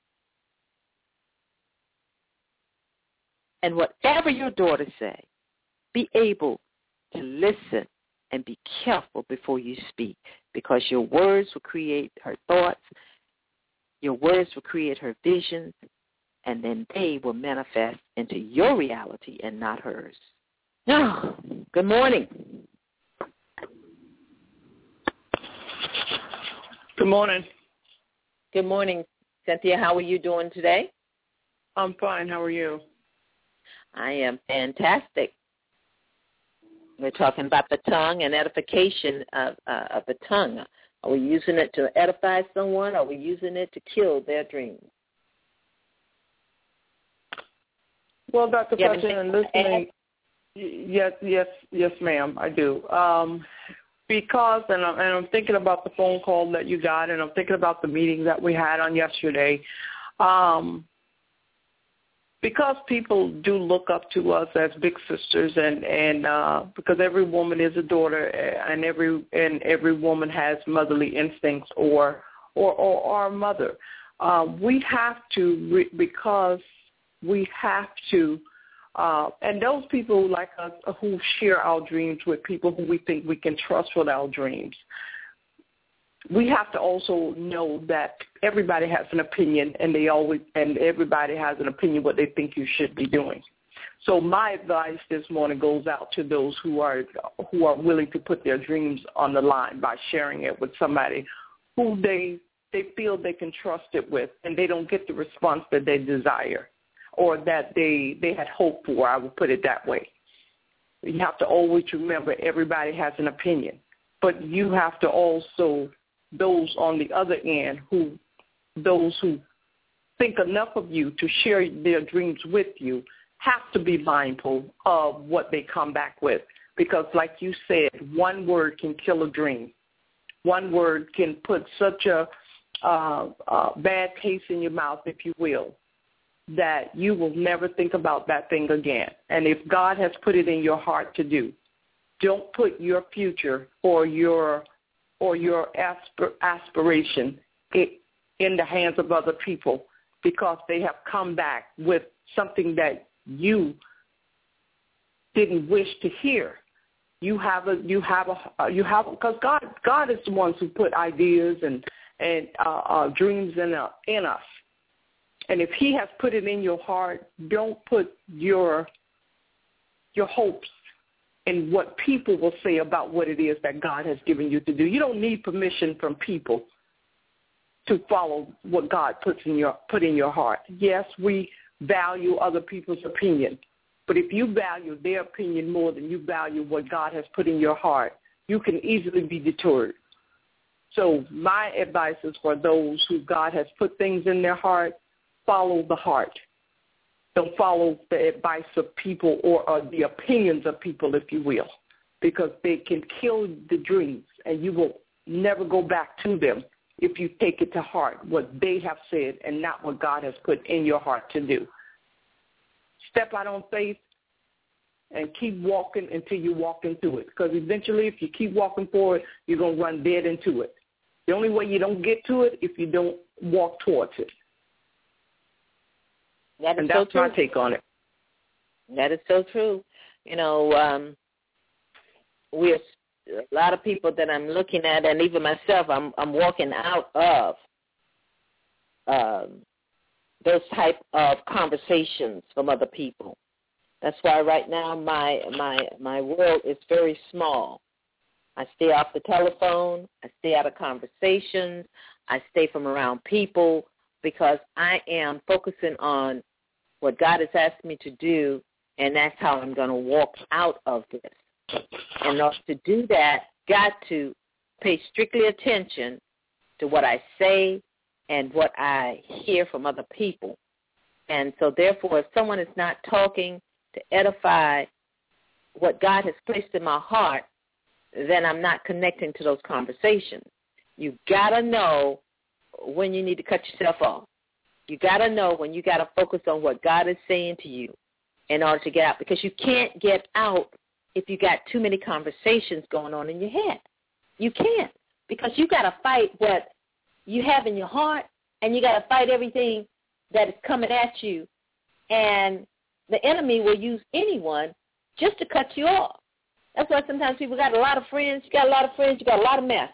Speaker 2: And whatever your daughter say, be able to listen and be careful before you speak, because your words will create her thoughts, your words will create her visions, and then they will manifest into your reality and not hers. Now, good morning.
Speaker 3: Good morning.
Speaker 2: Good morning, Cynthia. How are you doing today?
Speaker 3: I'm fine. How are you?
Speaker 2: I am fantastic. We're talking about the tongue and edification of, uh, of the tongue. Are we using it to edify someone? Or are we using it to kill their dreams?
Speaker 3: Well, Doctor President, listening, yes, yes, yes, ma'am, I do. Um, because, and I'm, and I'm thinking about the phone call that you got, and I'm thinking about the meeting that we had on yesterday. Um, Because people do look up to us as big sisters, and and uh, because every woman is a daughter, and every and every woman has motherly instincts, or or or, or a mother, um, we have to re- because we have to, uh, and those people like us who share our dreams with people who we think we can trust with our dreams. We have to also know that everybody has an opinion, and they always and everybody has an opinion what they think you should be doing. So my advice this morning goes out to those who are who are willing to put their dreams on the line by sharing it with somebody who they they feel they can trust it with, and they don't get the response that they desire or that they they had hoped for. I would put it that way. You have to always remember everybody has an opinion, but you have to also, those on the other end, who those who think enough of you to share their dreams with you, have to be mindful of what they come back with. Because like you said, one word can kill a dream. One word can put such a uh, uh, bad taste in your mouth, if you will, that you will never think about that thing again. And if God has put it in your heart to do, don't put your future or your or your aspir- aspiration in the hands of other people, because they have come back with something that you didn't wish to hear. You have a, you have a, you have, because God, God is the ones who put ideas and and uh, uh, dreams in uh, in us. And if He has put it in your heart, don't put your your hopes in what people will say about what it is that God has given you to do. You don't need permission from people to follow what God puts in your put in your heart. Yes, we value other people's opinion, but if you value their opinion more than you value what God has put in your heart, you can easily be deterred. So my advice is for those who God has put things in their heart, follow the heart. Don't follow the advice of people or, or the opinions of people, if you will, because they can kill the dreams, and you will never go back to them if you take it to heart, what they have said and not what God has put in your heart to do. Step out on faith and keep walking until you walk into it, because eventually if you keep walking forward, you're going to run dead into it. The only way you don't get to it if you don't walk towards it.
Speaker 2: That is
Speaker 3: and that's
Speaker 2: so true.
Speaker 3: my take on it.
Speaker 2: That is so true. You know, um, we're a lot of people that I'm looking at, and even myself, I'm I'm walking out of um, those type of conversations from other people. That's why right now my my my world is very small. I stay off the telephone. I stay out of conversations. I stay from around people because I am focusing on what God has asked me to do, and that's how I'm going to walk out of this. And to do that, got to pay strictly attention to what I say and what I hear from other people. And so therefore, if someone is not talking to edify what God has placed in my heart, then I'm not connecting to those conversations. You got to know when you need to cut yourself off. You got to know when you got to focus on what God is saying to you in order to get out, because you can't get out if you got too many conversations going on in your head. You can't, because you got to fight what you have in your heart, and you got to fight everything that is coming at you, and the enemy will use anyone just to cut you off. That's why sometimes people got a lot of friends. You got a lot of friends. You got a lot of mess.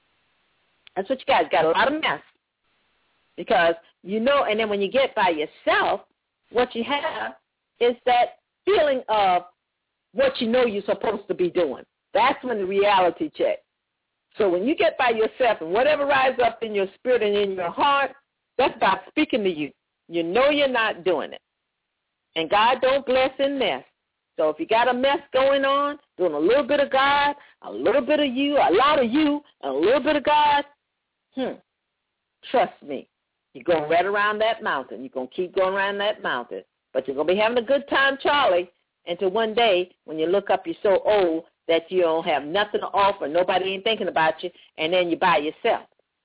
Speaker 2: That's what you got. You got a lot of mess. Because, you know, and then when you get by yourself, what you have is that feeling of what you know you're supposed to be doing. That's when the reality check. So when you get by yourself and whatever rises up in your spirit and in your heart, that's God speaking to you. You know you're not doing it. And God don't bless in mess. So if you got a mess going on, doing a little bit of God, a little bit of you, a lot of you, and a little bit of God, hmm, trust me, you're going right around that mountain. You're going to keep going around that mountain. But you're going to be having a good time, Charlie, until one day when you look up, you're so old that you don't have nothing to offer, nobody ain't thinking about you, and then you're by yourself.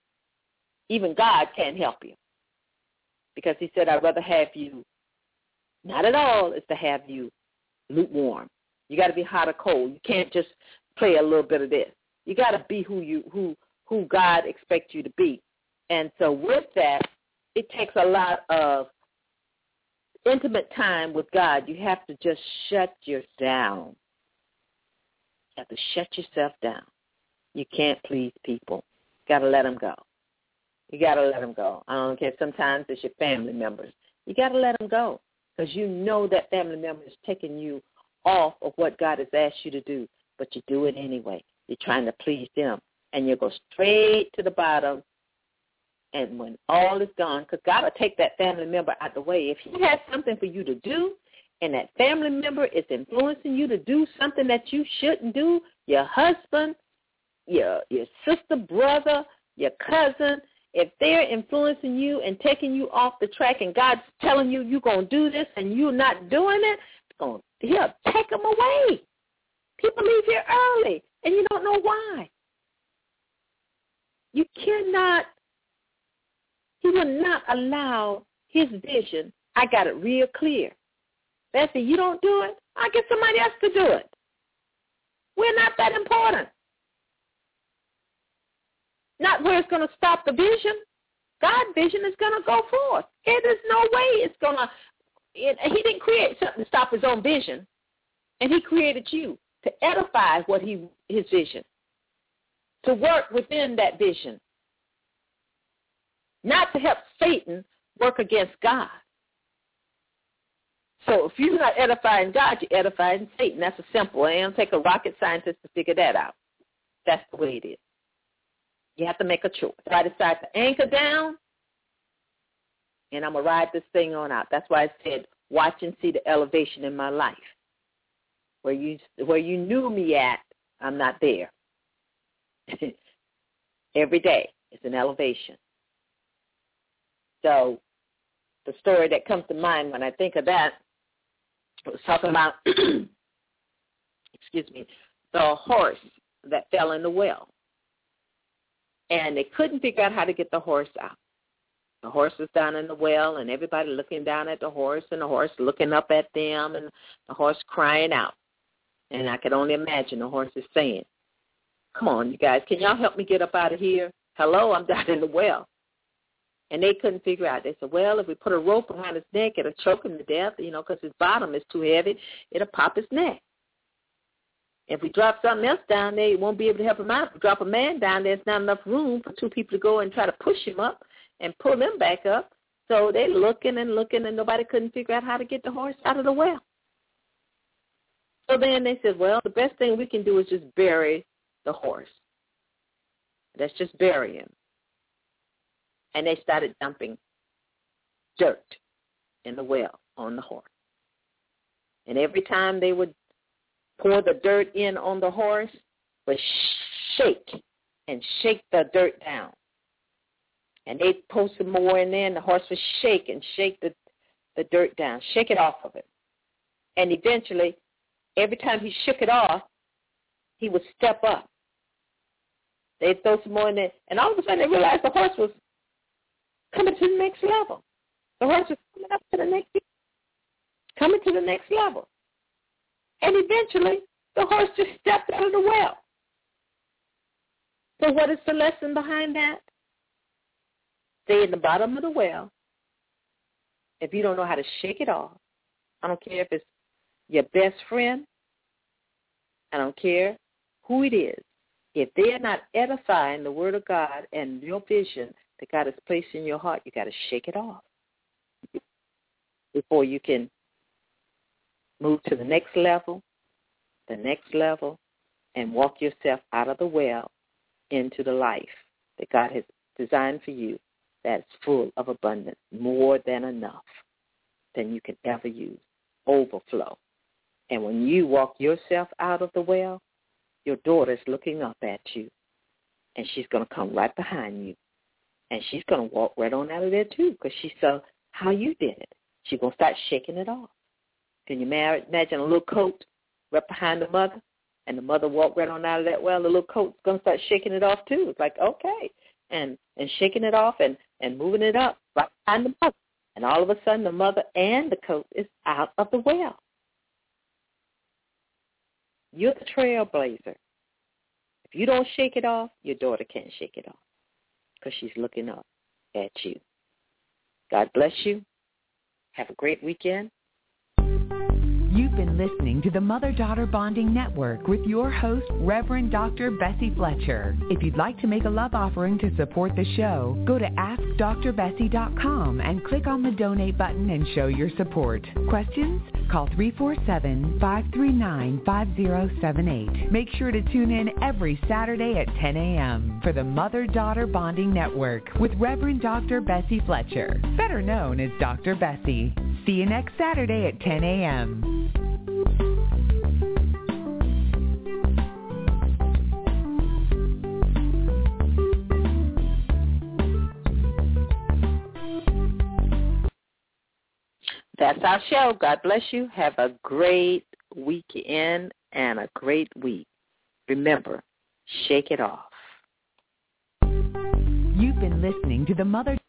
Speaker 2: Even God can't help you, because he said, I'd rather have you, not at all, is to have you lukewarm. You got to be hot or cold. You can't just play a little bit of this. You got to be who you who who God expects you to be. And so with that, it takes a lot of intimate time with God. You have to just shut yourself down. You have to shut yourself down. You can't please people. You got to let them go. You got to let them go. I don't care. Sometimes it's your family members. You got to let them go, because you know that family member is taking you off of what God has asked you to do, but you do it anyway. You're trying to please them, and you go straight to the bottom, and when all is gone, because God will take that family member out the way. If he has something for you to do, and that family member is influencing you to do something that you shouldn't do, your husband, your your sister, brother, your cousin, if they're influencing you and taking you off the track, and God's telling you you're going to do this and you're not doing it, going he'll take them away. People leave here early, and you don't know why. You cannot, he will not allow his vision. I got it real clear. Bessie, you don't do it, I'll get somebody else to do it. We're not that important. Not where it's going to stop the vision. God's vision is going to go forth. It is no way it's going to, he didn't create something to stop his own vision. And he created you to edify what he his vision, to work within that vision, not to help Satan work against God. So if you're not edifying God, you're edifying Satan. That's a simple. It don't take a rocket scientist to figure that out. That's the way it is. You have to make a choice. If I decide to anchor down, and I'm going to ride this thing on out. That's why I said, watch and see the elevation in my life. Where you where you knew me at, I'm not there. Every day is an elevation. So the story that comes to mind when I think of that was talking about, excuse me, the horse that fell in the well. And they couldn't figure out how to get the horse out. The horse was down in the well, and everybody looking down at the horse, and the horse looking up at them, and the horse crying out. And I could only imagine the horse is saying, come on, you guys, can y'all help me get up out of here? Hello, I'm down in the well. And they couldn't figure out. They said, well, if we put a rope behind his neck, it'll choke him to death, you know, because his bottom is too heavy. It'll pop his neck. If we drop something else down there, it won't be able to help him out. If we drop a man down there, there's not enough room for two people to go and try to push him up and pull him back up. So they're looking and looking, and nobody couldn't figure out how to get the horse out of the well. So then they said, well, the best thing we can do is just bury the horse. Let's just bury him. And they started dumping dirt in the well on the horse. And every time they would pour the dirt in on the horse, would shake and shake the dirt down. And they'd pour some more in there, and the horse would shake and shake the, the dirt down, shake it off of it. And eventually, every time he shook it off, he would step up. They'd throw some more in there, and all of a sudden they realized the horse was coming to the next level. The horse was coming up to the next level, coming to the next level. And eventually, the horse just stepped out of the well. So what is the lesson behind that? Stay in the bottom of the well. If you don't know how to shake it off, I don't care if it's your best friend, I don't care who it is. If they're not edifying the word of God and your vision that God has placed in your heart, you got to shake it off before you can move to the next level, the next level, and walk yourself out of the well into the life that God has designed for you that's full of abundance, more than enough than you can ever use, overflow. And when you walk yourself out of the well, your daughter's looking up at you, and she's going to come right behind you, and she's going to walk right on out of there too because she saw how you did it. She's going to start shaking it off. Can you imagine a little coat right behind the mother, and the mother walked right on out of that well? The little coat's going to start shaking it off too. It's like, okay, and and shaking it off and, and moving it up right behind the mother. And all of a sudden the mother and the coat is out of the well. You're the trailblazer. If you don't shake it off, your daughter can't shake it off because she's looking up at you. God bless you. Have a great weekend.
Speaker 1: You've been listening to the Mother-Daughter Bonding Network with your host, Reverend Doctor Bessie Fletcher. If you'd like to make a love offering to support the show, go to ask dr bessie dot com and click on the donate button and show your support. Questions? Call three four seven, five three nine, five zero seven eight. Make sure to tune in every Saturday at ten a.m. for the Mother-Daughter Bonding Network with Reverend Doctor Bessie Fletcher, better known as Doctor Bessie. See you next Saturday at ten a.m.
Speaker 2: That's our show. God bless you. Have a great weekend and a great week. Remember, shake it off.
Speaker 1: You've been listening to the Mother